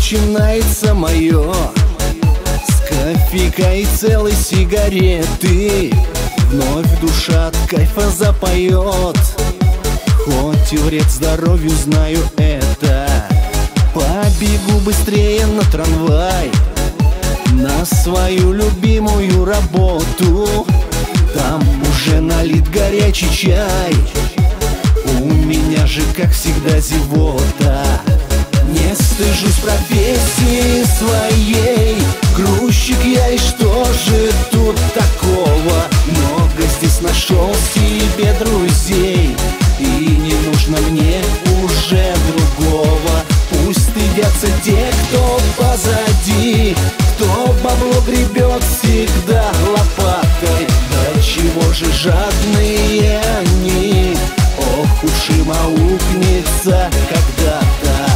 начинается мое с кофейка и целой сигареты. Вновь душа от кайфа запоет, хоть и вред здоровью, знаю это. Побегу быстрее на трамвай, на свою любимую работу. Там уже налит горячий чай, у меня же, как всегда, зевота. Не стыжусь профессии своей, грузчик я, и что же тут такого? Много здесь нашел себе друзей, и не нужно мне уже другого. Пусть стыдятся те, кто позади, кто бабло гребет всегда лопатой. Да чего же жадные они, ох уж им аукнется когда-то.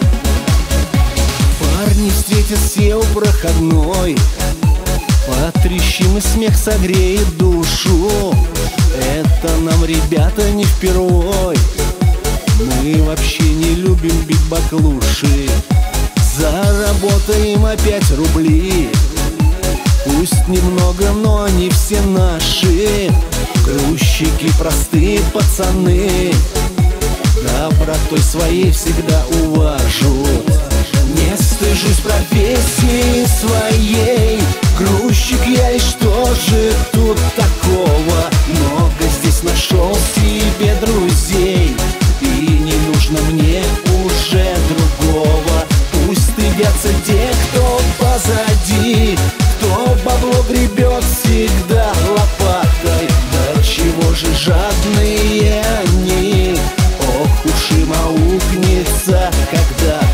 Парни встретят все у проходной, потрещим и смех согреет душу. Это нам, ребята, не впервой, мы вообще не любим бить баклуши. Заработаем опять рубли, пусть немного, но они все наши. Грузчики простые пацаны, добротой своей всегда уважут. Не стыжусь профессии своей, грузчик я, и что же тут такого? Много здесь нашел себе друзей, и не нужно мне уже другого. Пусть стыдятся те, кто позади, кто бабло гребет всегда лопатой. Да чего же жадные они, ох уж им аукнется когда-то.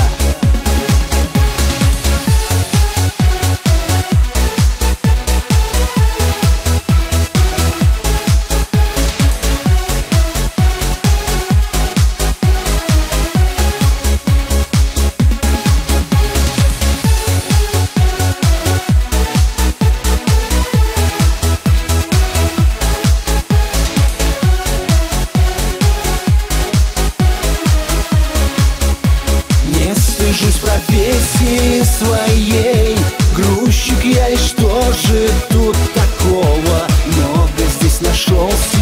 Стыжусь профессии своей, грузчик я, и что же тут такого? Много здесь нашел